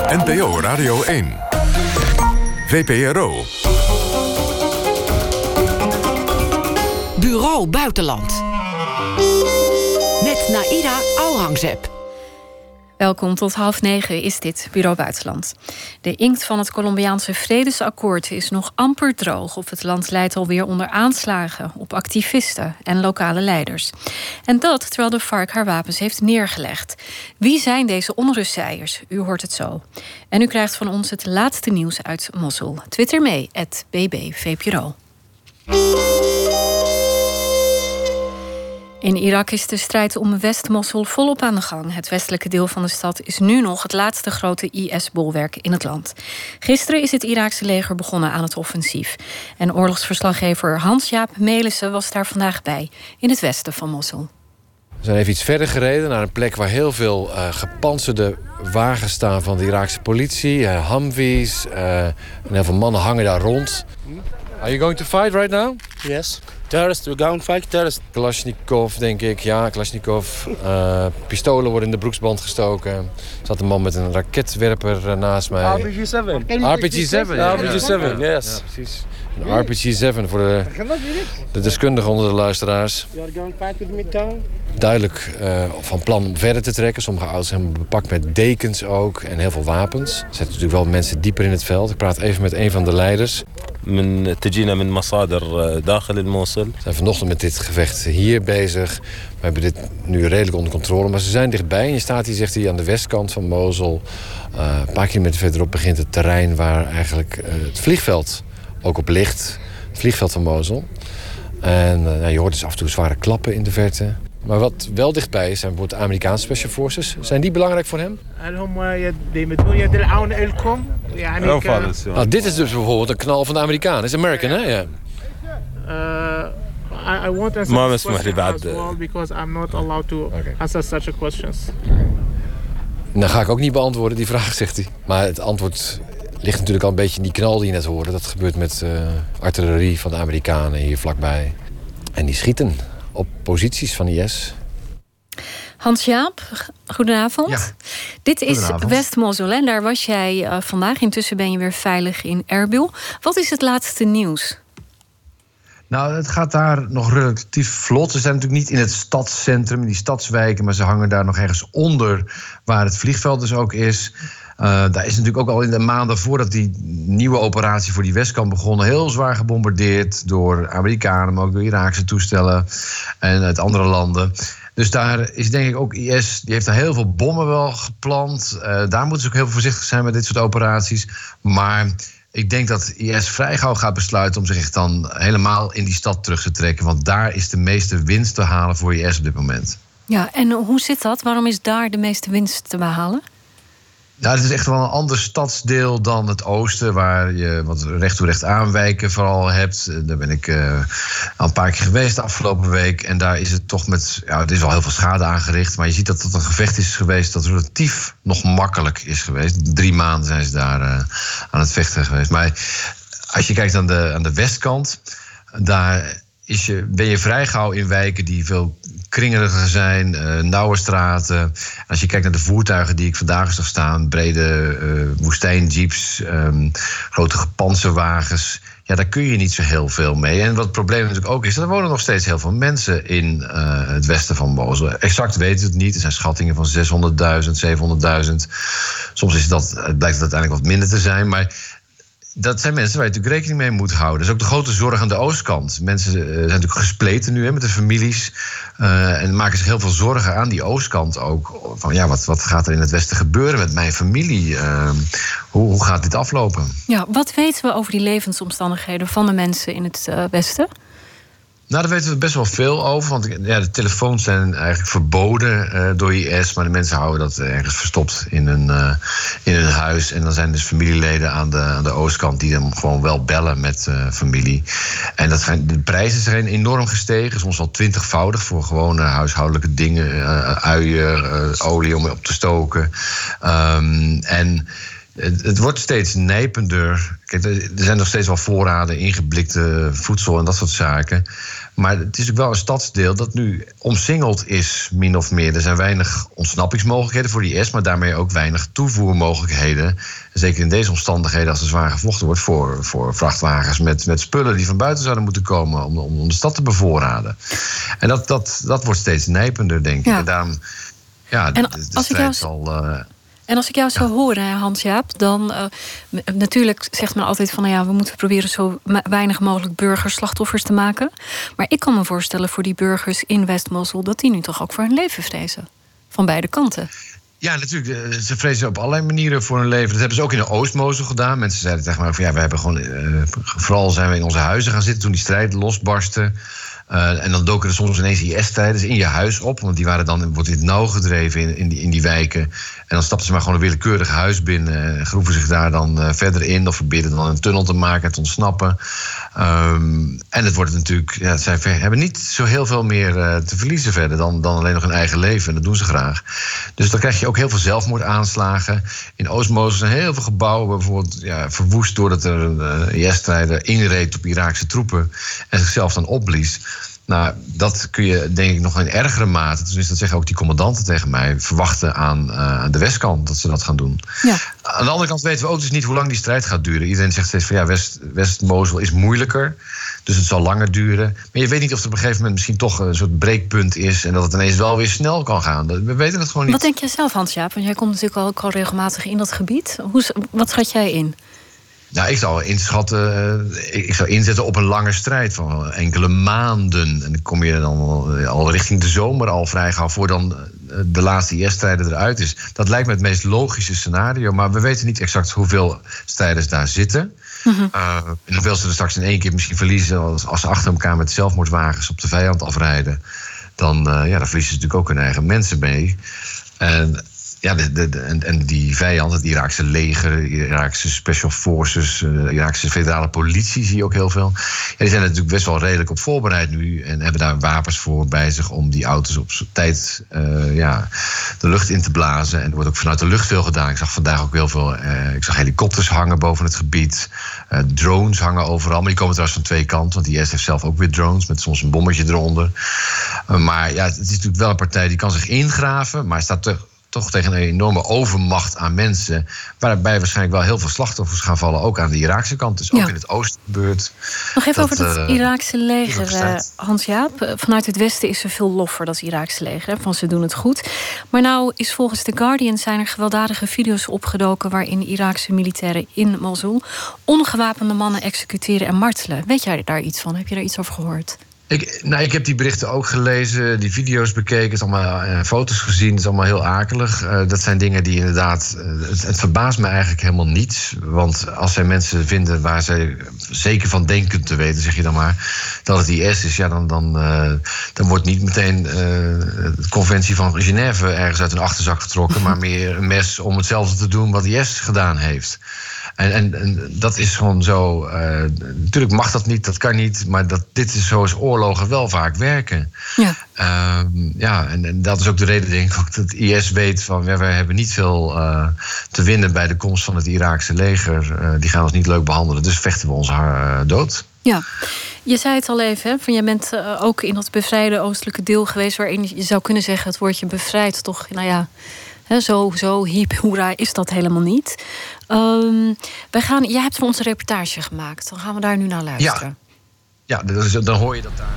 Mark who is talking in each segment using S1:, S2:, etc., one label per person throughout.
S1: NPO Radio 1. VPRO.
S2: Bureau Buitenland. Met Naida Aurangzeb.
S3: Welkom, tot 8:30 is dit Bureau Buitenland. De inkt van het Colombiaanse vredesakkoord is nog amper droog. Of het land leidt alweer onder aanslagen op activisten en lokale leiders. En dat terwijl de FARC haar wapens heeft neergelegd. Wie zijn deze onrustzaaiers? U hoort het zo. En u krijgt van ons het laatste nieuws uit Mosul. Twitter mee, @BBVPRO. In Irak is de strijd om West-Mosul volop aan de gang. Het westelijke deel van de stad is nu nog het laatste grote IS-bolwerk in het land. Gisteren is het Iraakse leger begonnen aan het offensief. En oorlogsverslaggever Hans-Jaap Melissen was daar vandaag bij, in het westen van Mosul.
S4: We zijn even iets verder gereden naar een plek waar heel veel gepantserde wagens staan van de Iraakse politie. Humvees, en heel veel mannen hangen daar rond. Are you going to fight right now?
S5: Yes. Terrorists, we're going to fight terrorists.
S4: Kalashnikov, denk ik. Ja, Kalashnikov. Pistolen worden in de broeksband gestoken. Er zat een man met een raketwerper naast mij.
S5: RPG-7.
S4: RPG-7, ja.
S5: RPG-7, yes.
S4: Ja, precies. Een RPG-7 voor de deskundigen onder de luisteraars.
S5: You are going to fight with Midtown?
S4: Duidelijk van plan om verder te trekken. Sommige auto's zijn bepakt met dekens ook en heel veel wapens. Er zitten natuurlijk wel mensen dieper in het veld. Ik praat even met een van de leiders.
S5: We
S4: zijn vanochtend met dit gevecht hier bezig. We hebben dit nu redelijk onder controle, maar ze zijn dichtbij. En je staat hier, zegt hij, aan de westkant van Mosul. Een paar kilometer verderop begint het terrein waar eigenlijk het vliegveld ook op ligt. Het vliegveld van Mosul. En je hoort dus af en toe zware klappen in de verte. Maar wat wel dichtbij is, zijn bijvoorbeeld de Amerikaanse Special Forces. Zijn die belangrijk voor hem? Dit is dus bijvoorbeeld een knal van de Amerikanen. Dat is American, hè? Ja.
S6: I won't answer this question as well because I'm not allowed to answer such questions.
S4: Nou ga ik ook niet beantwoorden, die vraag, zegt hij. Maar het antwoord ligt natuurlijk al een beetje in die knal die je net hoorde. Dat gebeurt met artillerie van de Amerikanen hier vlakbij. En die schieten op posities van IS.
S3: Hans-Jaap, goedenavond.
S7: Ja,
S3: Dit is West-Mosul en daar was jij vandaag. Intussen ben je weer veilig in Erbil. Wat is het laatste nieuws?
S7: Nou, het gaat daar nog relatief vlot. Ze zijn natuurlijk niet in het stadscentrum, in die stadswijken, maar ze hangen daar nog ergens onder waar het vliegveld dus ook is. Daar is natuurlijk ook al in de maanden voordat die nieuwe operatie voor die Westkant begonnen heel zwaar gebombardeerd door Amerikanen, maar ook door Iraakse toestellen en uit andere landen. Dus daar is denk ik ook IS, die heeft daar heel veel bommen wel geplant. Daar moeten ze ook heel veel voorzichtig zijn met dit soort operaties. Maar ik denk dat IS vrij gauw gaat besluiten om zich echt dan helemaal in die stad terug te trekken. Want daar is de meeste winst te halen voor IS op dit moment.
S3: Ja, en hoe zit dat? Waarom is daar de meeste winst te behalen?
S7: Nou, het is echt wel een ander stadsdeel dan het oosten, waar je wat recht toe recht aanwijken vooral hebt. Daar ben ik al een paar keer geweest de afgelopen week. En daar is het toch met, het is wel heel veel schade aangericht. Maar je ziet dat het een gevecht is geweest dat relatief nog makkelijk is geweest. 3 maanden zijn ze daar aan het vechten geweest. Maar als je kijkt aan de westkant, daar ben je vrij gauw in wijken die veel kringeriger zijn, nauwe straten. En als je kijkt naar de voertuigen die ik vandaag zag staan, brede woestijnjeeps, grote gepanzerwagens, ja, daar kun je niet zo heel veel mee. En wat het probleem natuurlijk ook is, dat er wonen nog steeds heel veel mensen in het westen van Mosul. Exact weten we het niet. Er zijn schattingen van 600.000, 700.000. Soms blijkt het uiteindelijk wat minder te zijn, maar dat zijn mensen waar je natuurlijk rekening mee moet houden. Dat is ook de grote zorg aan de oostkant. Mensen zijn natuurlijk gespleten nu met de families. En maken zich heel veel zorgen aan die oostkant ook. Van wat gaat er in het westen gebeuren met mijn familie? Hoe gaat dit aflopen? Ja,
S3: wat weten we over die levensomstandigheden van de mensen in het westen?
S7: Nou, daar weten we best wel veel over. Want de telefoons zijn eigenlijk verboden door IS. Maar de mensen houden dat ergens verstopt in hun huis. En dan zijn dus familieleden aan de oostkant die dan gewoon wel bellen met familie. En de prijzen zijn enorm gestegen. Soms wel 20-voudig voor gewone huishoudelijke dingen. Uien, olie om op te stoken. En Het wordt steeds nijpender. Kijk, er zijn nog steeds wel voorraden, ingeblikte voedsel en dat soort zaken. Maar het is natuurlijk wel een stadsdeel dat nu omsingeld is, min of meer. Er zijn weinig ontsnappingsmogelijkheden voor die IS, maar daarmee ook weinig toevoermogelijkheden. Zeker in deze omstandigheden, als er zwaar gevochten wordt voor vrachtwagens met spullen die van buiten zouden moeten komen om de stad te bevoorraden. En dat wordt steeds nijpender, denk ik.
S3: Ja.
S7: En daarom, ja,
S3: En
S7: de strijd zal...
S3: En als ik jou zo hoor, Hans-Jaap, dan natuurlijk zegt men altijd van... we moeten proberen zo weinig mogelijk burgerslachtoffers te maken. Maar ik kan me voorstellen voor die burgers in West-Mosul... dat die nu toch ook voor hun leven vrezen. Van beide kanten.
S7: Ja, natuurlijk. Ze vrezen op allerlei manieren voor hun leven. Dat hebben ze ook in de Oost-Mosul gedaan. Mensen zeiden tegen mij van we hebben gewoon... vooral zijn we in onze huizen gaan zitten toen die strijd losbarstte. En dan doken er soms ineens IS-strijders in je huis op. Want die waren dan in het nauw gedreven in die wijken. En dan stapten ze maar gewoon een willekeurig huis binnen. En groeven zich daar dan verder in. Of probeerden dan een tunnel te maken en te ontsnappen. En het wordt natuurlijk... Ja, zij hebben niet zo heel veel meer te verliezen verder dan alleen nog hun eigen leven. En dat doen ze graag. Dus dan krijg je ook heel veel zelfmoordaanslagen. In Oost-Mosul zijn heel veel gebouwen bijvoorbeeld verwoest... doordat er een IS-strijder inreed op Iraakse troepen... en zichzelf dan opblies. Nou, dat kun je denk ik nog in ergere mate... dus dat zeggen ook die commandanten tegen mij... verwachten aan de westkant dat ze dat gaan doen. Ja. Aan de andere kant weten we ook dus niet hoe lang die strijd gaat duren. Iedereen zegt steeds van West-Mosul is moeilijker... dus het zal langer duren. Maar je weet niet of er op een gegeven moment misschien toch een soort breekpunt is... en dat het ineens wel weer snel kan gaan. We weten het gewoon niet.
S3: Wat denk jij zelf, Hans-Jaap? Want jij komt natuurlijk ook al regelmatig in dat gebied. Wat schat jij in?
S7: Nou, ik zou inschatten, ik zou inzetten op een lange strijd van enkele maanden. En dan kom je dan al richting de zomer al vrij gauw... voor dan de laatste IS-strijder eruit is. Dat lijkt me het meest logische scenario. Maar we weten niet exact hoeveel strijders daar zitten. Mm-hmm. En hoeveel ze er straks in één keer misschien verliezen... als ze achter elkaar met zelfmoordwagens op de vijand afrijden. Dan verliezen ze natuurlijk ook hun eigen mensen mee. En... Ja, en die vijand, het Iraakse leger, Iraakse special forces... de Iraakse federale politie zie je ook heel veel. Ja, die zijn er natuurlijk best wel redelijk op voorbereid nu... en hebben daar wapens voor bij zich om die auto's op tijd de lucht in te blazen. En er wordt ook vanuit de lucht veel gedaan. Ik zag vandaag ook heel veel... ik zag helikopters hangen boven het gebied. Drones hangen overal, maar die komen trouwens van twee kanten... want die IS heeft zelf ook weer drones met soms een bommetje eronder. Maar ja, het is natuurlijk wel een partij die kan zich ingraven... maar staat toch tegen een enorme overmacht aan mensen... waarbij waarschijnlijk wel heel veel slachtoffers gaan vallen... ook aan de Iraakse kant, dus ook in het oosten gebeurt.
S3: Nog even over dat Iraakse leger, Hans-Jaap. Vanuit het westen is er veel lof voor dat Iraakse leger. Van ze doen het goed. Maar nou is volgens The Guardian... zijn er gewelddadige video's opgedoken... waarin Iraakse militairen in Mosul... ongewapende mannen executeren en martelen. Weet jij daar iets van? Heb je daar iets over gehoord?
S7: Ik heb die berichten ook gelezen, die video's bekeken, het allemaal foto's gezien, het is allemaal heel akelig. Dat zijn dingen die inderdaad, het verbaast me eigenlijk helemaal niet. Want als zij mensen vinden waar zij zeker van denken te weten, zeg je dan maar, dat het IS is, ja, dan wordt niet meteen de conventie van Genève ergens uit een achterzak getrokken, maar meer een mes om hetzelfde te doen wat IS gedaan heeft. En dat is gewoon zo... natuurlijk mag dat niet, dat kan niet... maar dit is zoals oorlogen wel vaak werken. Ja. En dat is ook de reden, denk ik, ook dat IS weet van... wij hebben niet veel te winnen bij de komst van het Iraakse leger. Die gaan ons niet leuk behandelen, dus vechten we ons dood. Ja,
S3: je zei het al even, hè? Van jij bent ook in dat bevrijde oostelijke deel geweest... waarin je zou kunnen zeggen, het woordje bevrijd toch... nou ja, zo hiep hoera is dat helemaal niet. Jij hebt voor ons een reportage gemaakt. Dan gaan we daar nu naar luisteren.
S7: Ja, dan hoor je dat daar.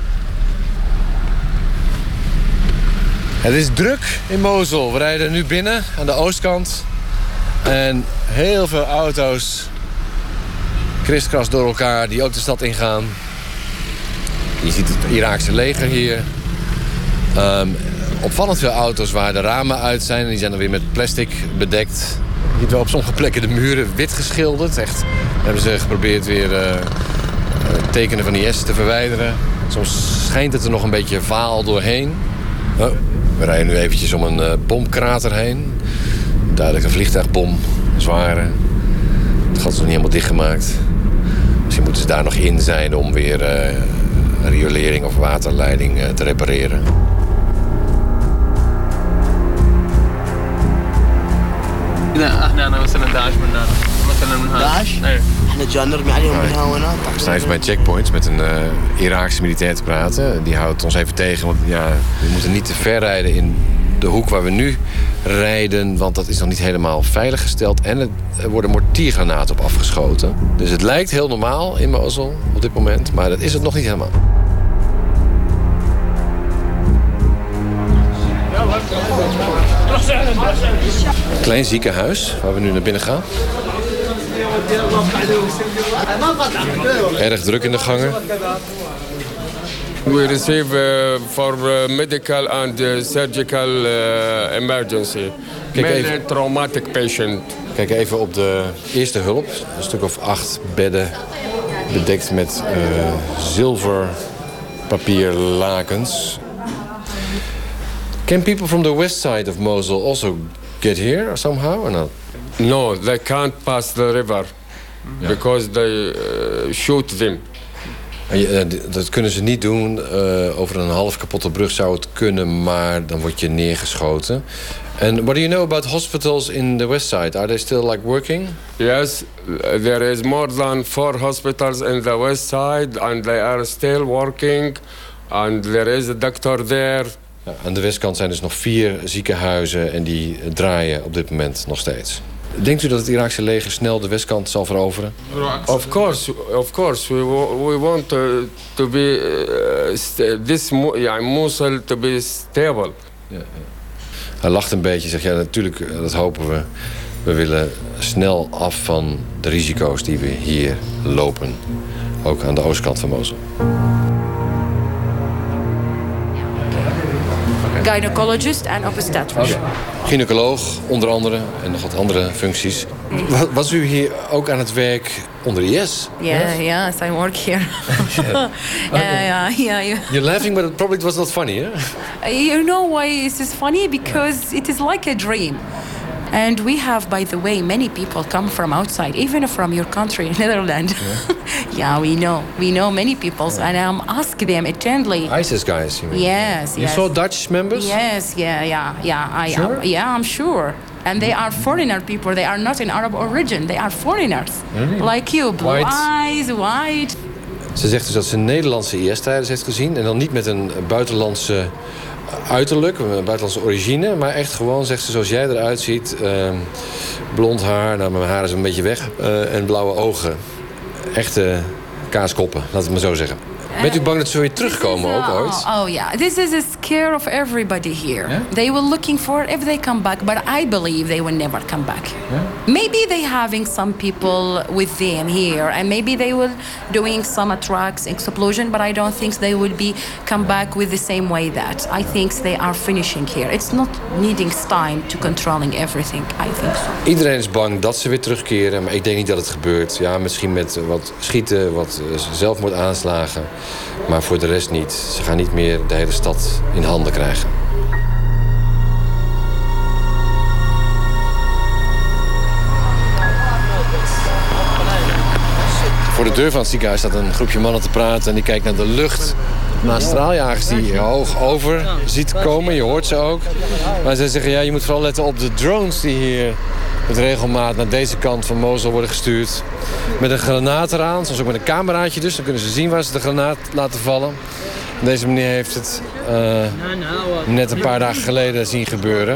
S4: Het is druk in Mosul. We rijden nu binnen aan de oostkant. En heel veel auto's kriskras door elkaar die ook de stad ingaan. Je ziet het Iraakse leger hier. Opvallend veel auto's waar de ramen uit zijn. En die zijn dan weer met plastic bedekt. Je ziet wel op sommige plekken de muren wit geschilderd. Echt, hebben ze geprobeerd weer tekenen van IS te verwijderen. Soms schijnt het er nog een beetje vaal doorheen. Oh, we rijden nu eventjes om een bomkrater heen. Duidelijk een vliegtuigbom, een zware. Het gat is nog niet helemaal dichtgemaakt. Misschien moeten ze daar nog in zijn om weer riolering of waterleiding te repareren. We staan even bij checkpoints met een Iraakse militair te praten. Die houdt ons even tegen, want ja, we moeten niet te ver rijden in de hoek waar we nu rijden, want dat is nog niet helemaal veiliggesteld. En er worden mortiergranaten op afgeschoten. Dus het lijkt heel normaal in Mosul op dit moment, maar dat is het nog niet helemaal. Een klein ziekenhuis waar we nu naar binnen gaan. Erg druk in de gangen.
S1: We receive for medical and surgical emergency. Mainly traumatic patient.
S4: Kijk even op de eerste hulp. Een stuk of 8 bedden bedekt met zilverpapierlakens. Can people from the west side of Mosul also get here somehow or not?
S1: No, they can't pass the river because they shoot them.
S4: Dat kunnen ze niet doen. Over een half kapotte brug zou het kunnen, maar dan word je neergeschoten. And what do you know about hospitals in the west side? Are they still like working?
S1: Yes, there is more than 4 hospitals in the west side and they are still working. And there is a doctor there.
S4: Ja, aan de westkant zijn dus nog 4 ziekenhuizen en die draaien op dit moment nog steeds. Denkt u dat het Iraakse leger snel de westkant zal veroveren?
S1: Of course. We want to be Mosul to be stable.
S4: Ja. Hij lacht een beetje, zegt ja, natuurlijk, dat hopen we. We willen snel af van de risico's die we hier lopen. Ook aan de oostkant van Mosul.
S8: Gynecologist en obstetrician.
S4: Gynaecoloog, onder andere, en nog wat andere functies. Was u hier ook aan het werk onder IS?
S8: Yes, I work here. Yeah.
S4: You're laughing, but it probably was not funny, huh?
S8: You know why it is funny? Because it is like a dream. And we have, by the way, many people come from outside, even from your country, Netherlands. Yeah, we know many people, and I'm asking them eternally.
S4: ISIS guys, you mean?
S8: Yes.
S4: You saw Dutch members?
S8: Yes, yeah.
S4: Sure?
S8: I'm sure. And they are foreigner people. They are not in Arab origin. They are foreigners.
S4: Really?
S8: Like you, blue
S4: White.
S8: eyes, white.
S4: Ze zegt dus dat ze Nederlandse IS-strijders heeft gezien. En dan niet met een buitenlandse uiterlijk, een buitenlandse origine. Maar echt gewoon, zegt ze, zoals jij eruit ziet. Blond haar, nou mijn haar is een beetje weg. En blauwe ogen. Echte kaaskoppen, laat het maar zo zeggen. Bent u bang dat ze weer terugkomen ook ooit?
S8: Oh yeah, this is a scare of everybody here.
S4: Yeah?
S8: They were looking for if they come back, but I believe they will never come back.
S4: Yeah?
S8: Maybe they having some people with them here, and maybe they will doing some attacks, explosion, but I don't think they will be come back with the same way that. I think they are finishing here. It's not needing time to controlling everything. I think so.
S4: Iedereen is bang dat ze weer terugkeren, maar ik denk niet dat het gebeurt. Ja, misschien met wat schieten, wat zelfmoordaanslagen. Maar voor de rest niet. Ze gaan niet meer de hele stad in handen krijgen. Voor de deur van het ziekenhuis staat een groepje mannen te praten en die kijkt naar de lucht. Naar straaljagers die hoog over ziet komen, je hoort ze ook. Maar ze zeggen, ja, je moet vooral letten op de drones die hier met regelmaat naar deze kant van Mosul worden gestuurd. Met een granaat eraan, soms ook met een cameraatje dus. Dan kunnen ze zien waar ze de granaat laten vallen. Deze meneer heeft het net een paar dagen geleden zien gebeuren.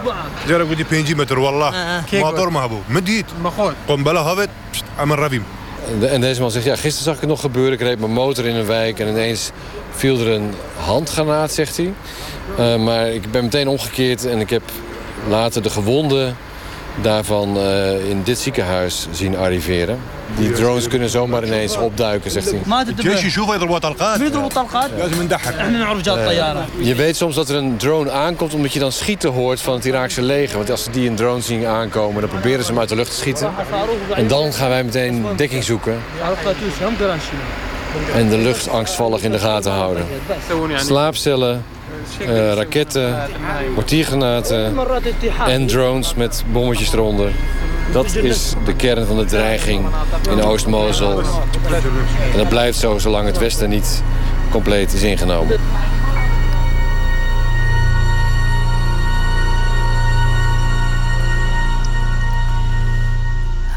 S4: En deze man zegt, ja, gisteren zag ik het nog gebeuren. Ik reed mijn motor in een wijk en ineens viel er een handgranaat, zegt hij. Maar ik ben meteen omgekeerd en ik heb later de gewonden daarvan in dit ziekenhuis zien arriveren. Die drones kunnen zomaar ineens opduiken, zegt hij. Je weet soms dat er een drone aankomt omdat je dan schieten hoort van het Iraakse leger. Want als ze die een drone zien aankomen, dan proberen ze hem uit de lucht te schieten. En dan gaan wij meteen dekking zoeken. En de lucht angstvallig in de gaten houden. Slaapcellen, raketten, mortiergranaten en drones met bommetjes eronder. Dat is de kern van de dreiging in Oost-Mosul. En dat blijft zo zolang het Westen niet compleet is ingenomen.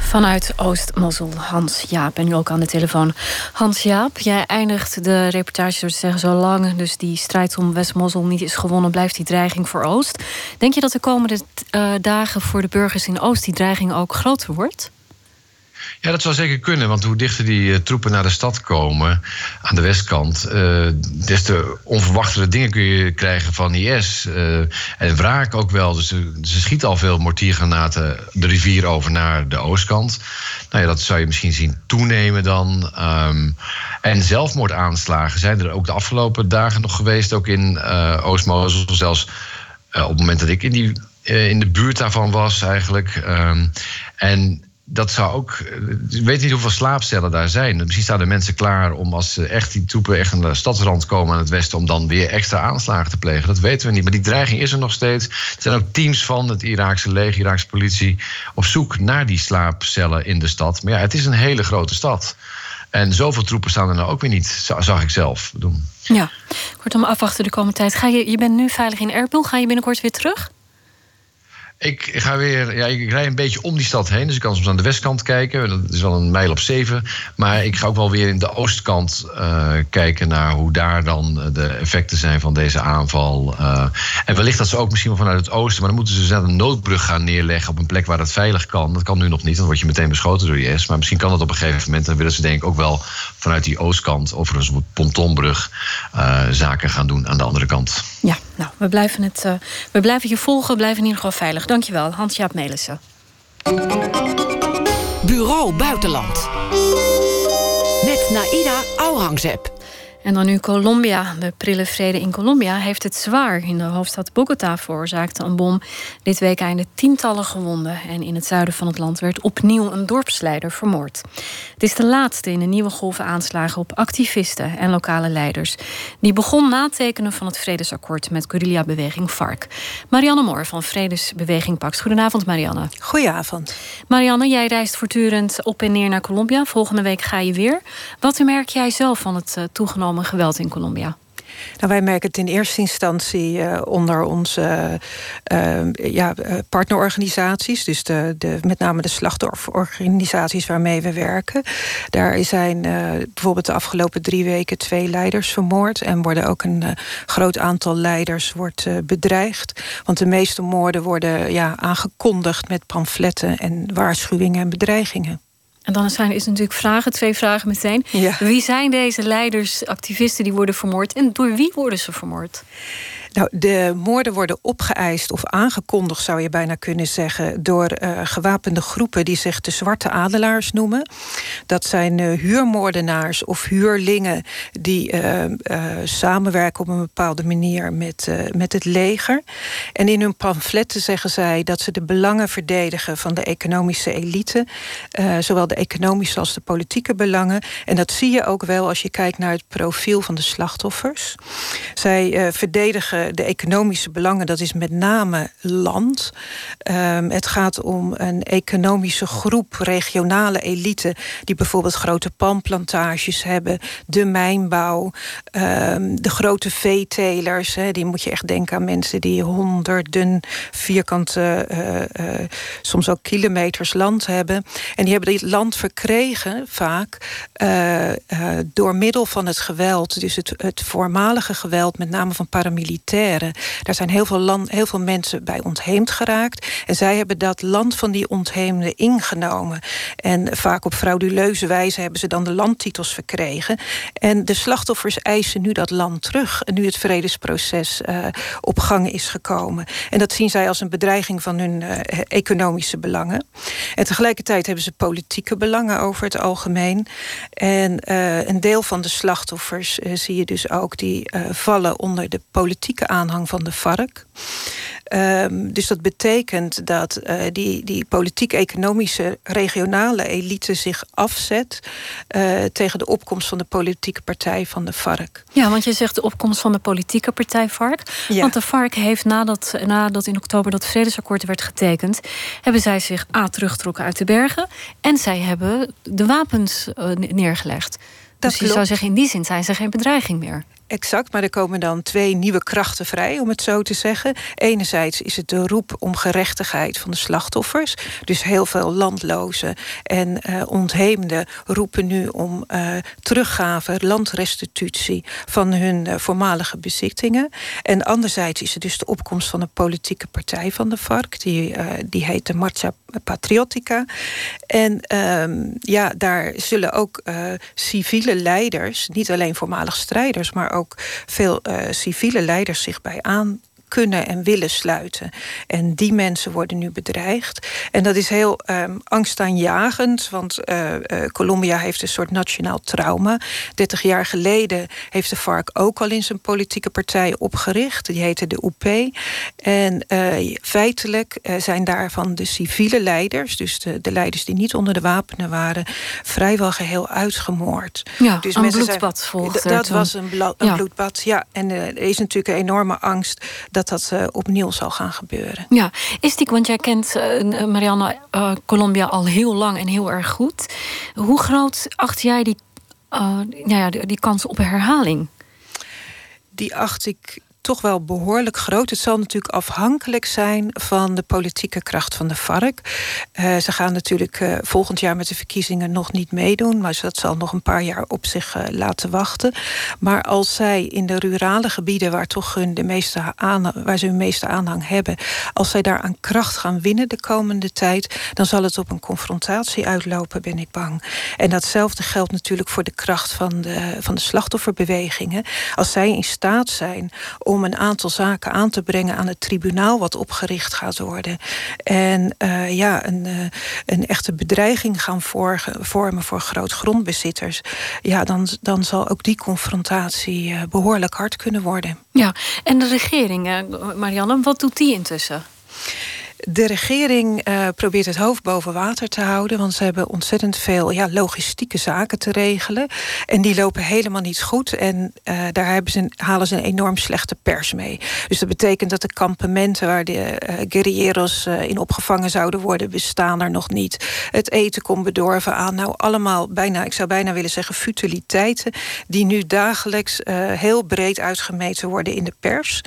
S3: Vanuit Oost-Mosul, Hans-Jaap. En nu ook aan de telefoon. Hans-Jaap, jij eindigt de reportage door te zeggen... zolang dus die strijd om West-Mosul niet is gewonnen... blijft die dreiging voor Oost. Denk je dat de komende dagen voor de burgers in Oost... die dreiging ook groter wordt?
S7: Ja, dat zou zeker kunnen, want hoe dichter die troepen naar de stad komen... aan de westkant, des te onverwachtere dingen kun je krijgen van IS. En wraak ook wel. Dus ze schieten al veel mortiergranaten de rivier over naar de oostkant. Nou ja, dat zou je misschien zien toenemen dan. En zelfmoordaanslagen zijn er ook de afgelopen dagen nog geweest... ook in Oost-Mosul, zelfs op het moment dat ik in de buurt daarvan was eigenlijk. En... dat zou ook... Ik weet niet hoeveel slaapcellen daar zijn. Misschien staan er mensen klaar om als die troepen echt aan de stadsrand komen aan het westen... om dan weer extra aanslagen te plegen. Dat weten we niet. Maar die dreiging is er nog steeds. Er zijn ook teams van het Iraakse leger, Iraakse politie... op zoek naar die slaapcellen in de stad. Maar ja, het is een hele grote stad. En zoveel troepen staan er nou ook weer niet, zag ik zelf doen.
S3: Ja, kortom afwachten de komende tijd. Je bent nu veilig in Erbil. Ga je binnenkort weer terug?
S7: Ik ga weer, ik rij een beetje om die stad heen. Dus ik kan soms aan de westkant kijken. Dat is wel een mijl op 7. Maar ik ga ook wel weer in de oostkant kijken naar hoe daar dan de effecten zijn van deze aanval. En wellicht dat ze ook misschien wel vanuit het oosten... maar dan moeten ze een noodbrug gaan neerleggen op een plek waar dat veilig kan. Dat kan nu nog niet, dan word je meteen beschoten door IS. Maar misschien kan dat op een gegeven moment. Dan willen ze denk ik ook wel vanuit die oostkant... overigens op een pontonbrug zaken gaan doen aan de andere kant.
S3: Ja, nou, we blijven je volgen. We blijven in ieder geval veilig. Dankjewel, Hans-Jaap Melissen.
S2: Bureau Buitenland. Met Naida Aurangzeb.
S3: En dan nu Colombia. De prille vrede in Colombia heeft het zwaar. In de hoofdstad Bogota veroorzaakte een bom dit weekende tientallen gewonden. En in het zuiden van het land werd opnieuw een dorpsleider vermoord. Het is de laatste in een nieuwe golf aanslagen op activisten en lokale leiders. Die begon na het tekenen van het vredesakkoord met guerrilla-beweging FARC. Marianne Moor van Vredesbeweging Pax. Goedenavond, Marianne.
S9: Goedenavond.
S3: Marianne, jij reist voortdurend op en neer naar Colombia. Volgende week ga je weer. Wat merk jij zelf van het toegenomen geweld in Colombia?
S9: Nou, wij merken het in eerste instantie onder onze partnerorganisaties. Dus met name de slachtofferorganisaties waarmee we werken. Daar zijn bijvoorbeeld de afgelopen 3 weken 2 leiders vermoord. En worden ook een groot aantal leiders bedreigd. Want de meeste moorden worden aangekondigd met pamfletten en waarschuwingen en bedreigingen.
S3: En dan is natuurlijk 2 vragen meteen. Ja. Wie zijn deze leiders, activisten die worden vermoord? En door wie worden ze vermoord?
S9: Nou, de moorden worden opgeëist of aangekondigd, zou je bijna kunnen zeggen, door gewapende groepen die zich de Zwarte Adelaars noemen. Dat zijn huurmoordenaars of huurlingen die samenwerken op een bepaalde manier met het leger. En in hun pamfletten zeggen zij dat ze de belangen verdedigen van de economische elite, zowel de economische als de politieke belangen. En dat zie je ook wel als je kijkt naar het profiel van de slachtoffers. Zij verdedigen de economische belangen, dat is met name land. Het gaat om een economische groep, regionale elite, die bijvoorbeeld grote palmplantages hebben, de mijnbouw, de grote veetelers. Die moet je echt denken aan mensen die honderden vierkante, soms ook kilometers land hebben. En die hebben dit land verkregen vaak door middel van het geweld. Dus het voormalige geweld, met name van paramilitairen. Daar zijn heel veel mensen bij ontheemd geraakt. En zij hebben dat land van die ontheemden ingenomen. En vaak op frauduleuze wijze hebben ze dan de landtitels verkregen. En de slachtoffers eisen nu dat land terug. En nu het vredesproces op gang is gekomen. En dat zien zij als een bedreiging van hun economische belangen. En tegelijkertijd hebben ze politieke belangen over het algemeen. En een deel van de slachtoffers zie je dus ook die vallen onder de politieke aanhang van de FARC. Dus dat betekent dat die politiek-economische regionale elite zich afzet tegen de opkomst van de politieke partij van de FARC.
S3: Ja, want je zegt de opkomst van de politieke partij FARC. Ja. Want de FARC heeft nadat in oktober dat vredesakkoord werd getekend, hebben zij zich teruggetrokken uit de bergen en zij hebben de wapens neergelegd. Dus je zou zeggen, in die zin zijn ze geen bedreiging meer.
S9: Exact, maar er komen dan 2 nieuwe krachten vrij, om het zo te zeggen. Enerzijds is het de roep om gerechtigheid van de slachtoffers. Dus heel veel landlozen en ontheemden roepen nu om teruggave, landrestitutie van hun voormalige bezittingen. En anderzijds is er dus de opkomst van een politieke partij van de FARC. Die heet de Marcha Patriotica. En daar zullen ook civiele leiders, niet alleen voormalig strijders, maar ook veel civiele leiders zich bij aan kunnen en willen sluiten. En die mensen worden nu bedreigd. En dat is heel angstaanjagend, want Colombia heeft een soort nationaal trauma. 30 jaar geleden heeft de FARC ook al in zijn politieke partij opgericht. Die heette de UP. En feitelijk zijn daarvan de civiele leiders, dus de leiders die niet onder de wapenen waren, vrijwel geheel uitgemoord.
S3: Ja,
S9: dus
S3: een bloedbad volgde.
S9: Dat was een bloedbad, ja. En er is natuurlijk een enorme angst dat opnieuw zal gaan gebeuren.
S3: Ja, want jij kent, Marianne, Colombia al heel lang en heel erg goed. Hoe groot acht jij die kans op herhaling? Die acht ik toch wel behoorlijk groot. Het zal natuurlijk afhankelijk zijn van de politieke kracht van de FARC. Ze gaan natuurlijk volgend jaar met de verkiezingen nog niet meedoen, maar dat zal nog een paar jaar op zich laten wachten. Maar als zij in de rurale gebieden, waar ze hun meeste aanhang hebben, als zij daar aan kracht gaan winnen de komende tijd, dan zal het op een confrontatie uitlopen, ben ik bang. En datzelfde geldt natuurlijk voor de kracht van de slachtofferbewegingen. Als zij in staat zijn om een aantal zaken aan te brengen aan het tribunaal wat opgericht gaat worden. En een echte bedreiging gaan vormen voor grootgrondbezitters. Ja, dan zal ook die confrontatie behoorlijk hard kunnen worden. Ja, en de regering, Marianne, wat doet die intussen? De regering probeert het hoofd boven water te houden, want ze hebben ontzettend veel logistieke zaken te regelen. En die lopen helemaal niet goed. En daar halen ze een enorm slechte pers mee. Dus dat betekent dat de kampementen waar de guerrilleros in opgevangen zouden worden, bestaan er nog niet. Het eten komt bedorven aan. Allemaal ik zou bijna willen zeggen, futiliteiten die nu dagelijks heel breed uitgemeten worden in de pers.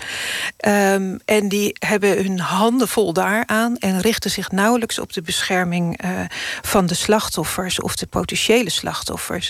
S3: En die hebben hun handen vol daar aan en richten zich nauwelijks op de bescherming van de slachtoffers of de potentiële slachtoffers.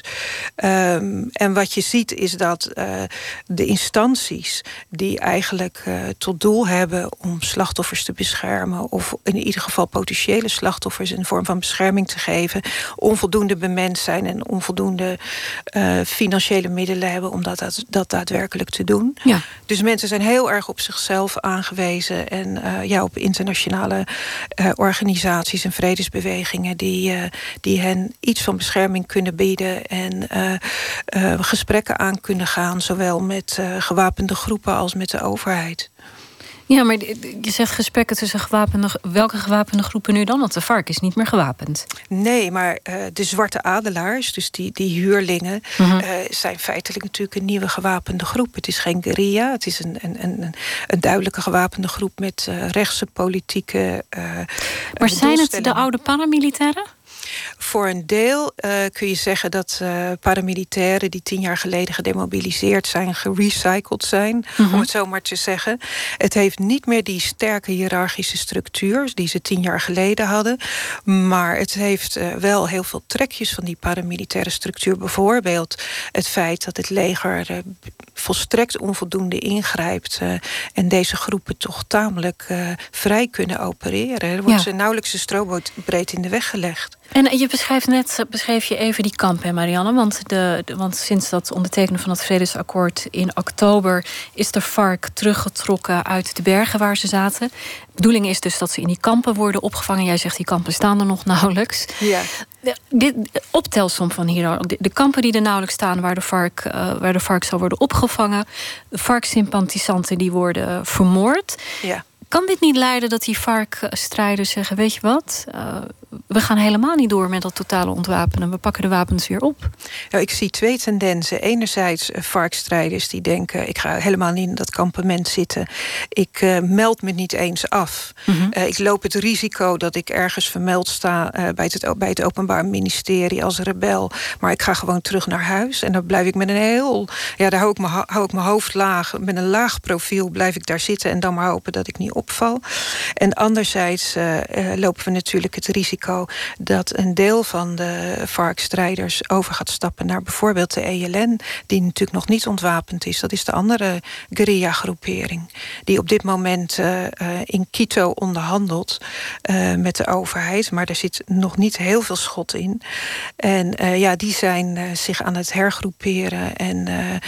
S3: En wat je ziet is dat de instanties die eigenlijk tot doel hebben om slachtoffers te beschermen, of in ieder geval potentiële slachtoffers een vorm van bescherming te geven, onvoldoende bemand zijn en onvoldoende financiële middelen hebben om dat daadwerkelijk te doen. Ja. Dus mensen zijn heel erg op zichzelf aangewezen en op internationale organisaties en vredesbewegingen die hen iets van bescherming kunnen bieden en gesprekken aan kunnen gaan, zowel met gewapende groepen als met de overheid. Ja, maar je zegt gesprekken tussen welke gewapende groepen nu dan? Want de FARC is niet meer gewapend. Nee, maar de zwarte adelaars, dus die huurlingen, zijn feitelijk natuurlijk een nieuwe gewapende groep. Het is geen guerrilla, het is een duidelijke gewapende groep met rechtse politieke maar zijn het de oude paramilitairen? Voor een deel kun je zeggen dat paramilitairen die 10 jaar geleden gedemobiliseerd zijn, gerecycled zijn, om het zo maar te zeggen. Het heeft niet meer die sterke hiërarchische structuur die ze 10 jaar geleden hadden. Maar het heeft wel heel veel trekjes van die paramilitaire structuur. Bijvoorbeeld het feit dat het leger volstrekt onvoldoende ingrijpt en deze groepen toch tamelijk vrij kunnen opereren. Er wordt ze nauwelijks een strobreed in de weg gelegd. En je beschreef je even die kamp, hè, Marianne? Want sinds dat ondertekenen van het vredesakkoord in oktober is de FARC teruggetrokken uit de bergen waar ze zaten. De bedoeling is dus dat ze in die kampen worden opgevangen. Jij zegt die kampen staan er nog nauwelijks. Ja. Dit optelsom van hier, de kampen die er nauwelijks staan waar de FARC zal worden opgevangen. De FARC-sympathisanten die worden vermoord. Ja. Kan dit niet leiden dat die FARC-strijders zeggen, weet je wat, we gaan helemaal niet door met dat totale ontwapenen. We pakken de wapens weer op.
S9: Nou, ik zie 2 tendensen. Enerzijds FARC-strijders die denken, ik ga helemaal niet in dat kampement zitten. Ik meld me niet eens af. Ik loop het risico dat ik ergens vermeld sta bij het Openbaar Ministerie als rebel. Maar ik ga gewoon terug naar huis. En dan blijf ik met een heel... Ja, daar hou ik mijn hoofd laag. Met een laag profiel blijf ik daar zitten en dan maar hopen dat ik niet opval. En anderzijds lopen we natuurlijk het risico dat een deel van de FARC-strijders over gaat stappen naar bijvoorbeeld de ELN, die natuurlijk nog niet ontwapend is. Dat is de andere guerrilla-groepering die op dit moment in Quito onderhandelt met de overheid. Maar er zit nog niet heel veel schot in. En die zijn zich aan het hergroeperen en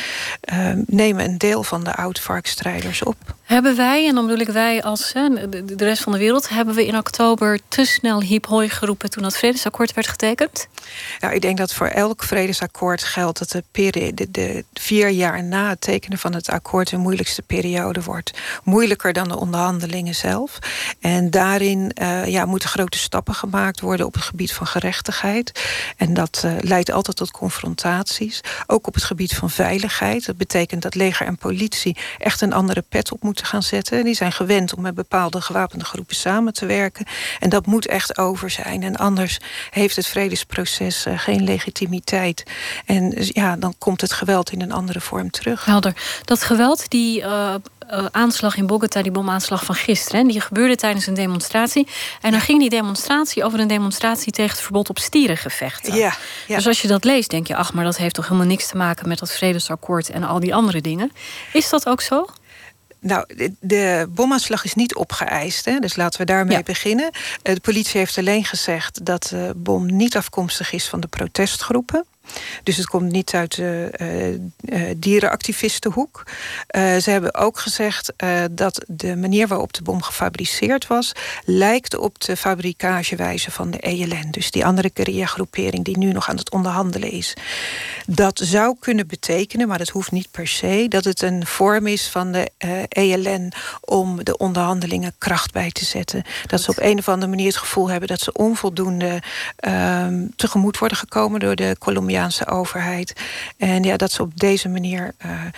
S9: nemen een deel van de oud-FARC-strijders op.
S3: Hebben wij, en dan bedoel ik wij als de rest van de wereld, hebben we in oktober te snel hip hoi geroepen toen dat vredesakkoord werd getekend?
S9: Nou, ik denk dat voor elk vredesakkoord geldt dat de 4 jaar na het tekenen van het akkoord de moeilijkste periode wordt. Moeilijker dan de onderhandelingen zelf. En daarin moeten grote stappen gemaakt worden op het gebied van gerechtigheid. En dat leidt altijd tot confrontaties. Ook op het gebied van veiligheid. Dat betekent dat leger en politie echt een andere pet op moeten gaan zetten. Die zijn gewend om met bepaalde gewapende groepen samen te werken. En dat moet echt over zijn. En anders heeft het vredesproces geen legitimiteit. En dan komt het geweld in een andere vorm terug.
S3: Helder. Dat geweld, die aanslag in Bogota, die bomaanslag van gisteren, die gebeurde tijdens een demonstratie. En dan ging die demonstratie over een demonstratie tegen het verbod op stierengevechten.
S9: Ja.
S3: Dus als je dat leest, denk je, maar dat heeft toch helemaal niks te maken met dat vredesakkoord en al die andere dingen. Is dat ook zo?
S9: Nou, de bomaanslag is niet opgeëist, hè? Dus laten we daarmee beginnen. De politie heeft alleen gezegd dat de bom niet afkomstig is van de protestgroepen. Dus het komt niet uit de dierenactivistenhoek. Ze hebben ook gezegd dat de manier waarop de bom gefabriceerd was lijkt op de fabrikagewijze van de ELN. Dus die andere guerrilla-groepering die nu nog aan het onderhandelen is. Dat zou kunnen betekenen, maar dat hoeft niet per se, dat het een vorm is van de ELN om de onderhandelingen kracht bij te zetten. Dat ze op een of andere manier het gevoel hebben dat ze onvoldoende tegemoet worden gekomen door de Colombiaanse overheid. En dat ze op deze manier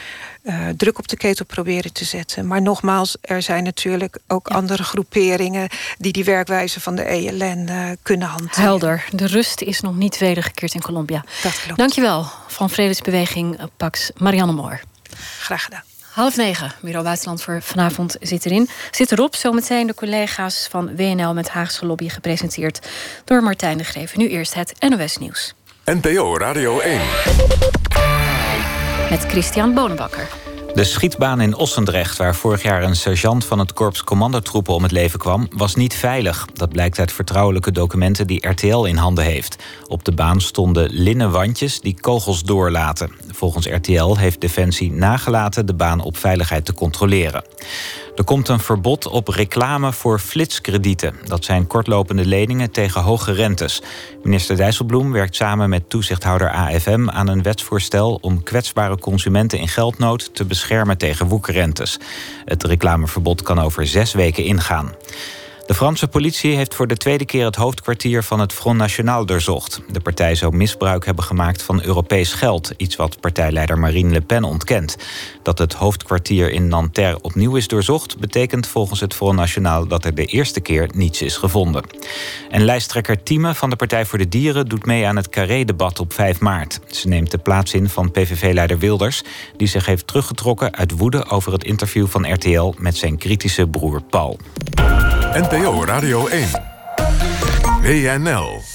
S9: druk op de ketel proberen te zetten. Maar nogmaals, er zijn natuurlijk ook andere groeperingen die werkwijze van de ELN kunnen hanteren.
S3: Helder. De rust is nog niet wedergekeerd in Colombia.
S9: Dat klopt.
S3: Dankjewel. Van Vredesbeweging Pax, Marianne Moor.
S9: Graag gedaan.
S3: 8:30, Bureau Buitenland voor vanavond zit erop. Zometeen de collega's van WNL met Haagse Lobby, gepresenteerd door Martijn de Greef. Nu eerst het NOS Nieuws.
S10: NPO Radio 1.
S3: Met Christian Bonenbakker.
S11: De schietbaan in Ossendrecht, waar vorig jaar een sergeant van het korps commandotroepen om het leven kwam, was niet veilig. Dat blijkt uit vertrouwelijke documenten die RTL in handen heeft. Op de baan stonden linnen wandjes die kogels doorlaten. Volgens RTL heeft Defensie nagelaten de baan op veiligheid te controleren. Er komt een verbod op reclame voor flitskredieten. Dat zijn kortlopende leningen tegen hoge rentes. Minister Dijsselbloem werkt samen met toezichthouder AFM aan een wetsvoorstel om kwetsbare consumenten in geldnood te beschermen tegen woekerrentes. Het reclameverbod kan over 6 weken ingaan. De Franse politie heeft voor de 2e keer het hoofdkwartier van het Front National doorzocht. De partij zou misbruik hebben gemaakt van Europees geld, iets wat partijleider Marine Le Pen ontkent. Dat het hoofdkwartier in Nanterre opnieuw is doorzocht, betekent volgens het Front National dat er de eerste keer niets is gevonden. En lijsttrekker Thieme van de Partij voor de Dieren doet mee aan het Carré-debat op 5 maart. Ze neemt de plaats in van PVV-leider Wilders, die zich heeft teruggetrokken uit woede over het interview van RTL met zijn kritische broer Paul.
S10: NPO Radio 1. WNL.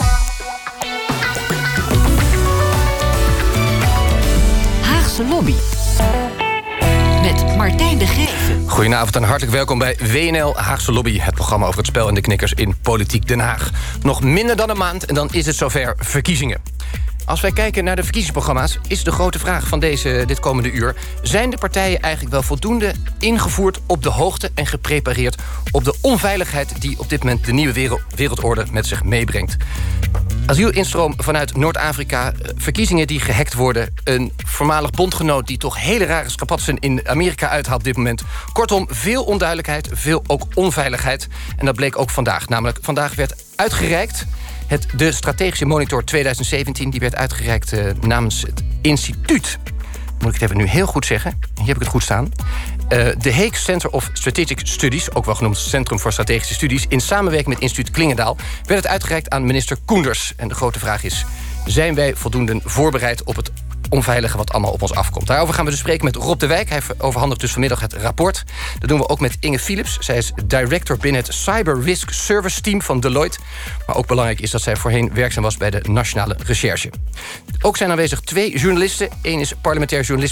S2: Haagse Lobby. Met Martijn de Greef.
S12: Goedenavond en hartelijk welkom bij WNL Haagse Lobby. Het programma over het spel en de knikkers in Politiek Den Haag. Nog minder dan een maand en dan is het zover verkiezingen. Als wij kijken naar de verkiezingsprogramma's, is de grote vraag van dit komende uur: zijn de partijen eigenlijk wel voldoende ingevoerd, op de hoogte en geprepareerd op de onveiligheid die op dit moment de nieuwe wereldorde met zich meebrengt? Asielinstroom vanuit Noord-Afrika, verkiezingen die gehackt worden, een voormalig bondgenoot die toch hele rare scapatsen in Amerika uithaalt op dit moment. Kortom, veel onduidelijkheid, veel ook onveiligheid. En dat bleek ook vandaag. Namelijk, vandaag werd uitgereikt De strategische monitor 2017 die werd uitgereikt namens het instituut. Moet ik het even nu heel goed zeggen? Hier heb ik het goed staan. De Hague Center of Strategic Studies, ook wel genoemd Centrum voor Strategische Studies, in samenwerking met instituut Klingendaal, werd het uitgereikt aan minister Koenders. En de grote vraag is: zijn wij voldoende voorbereid op het onveilige wat allemaal op ons afkomt? Daarover gaan we dus spreken met Rob de Wijk. Hij overhandigt dus vanmiddag het rapport. Dat doen we ook met Inge Philips. Zij is director binnen het Cyber Risk Service Team van Deloitte. Maar ook belangrijk is dat zij voorheen werkzaam was bij de Nationale Recherche. Ook zijn aanwezig 2 journalisten. Eén is parlementair journalist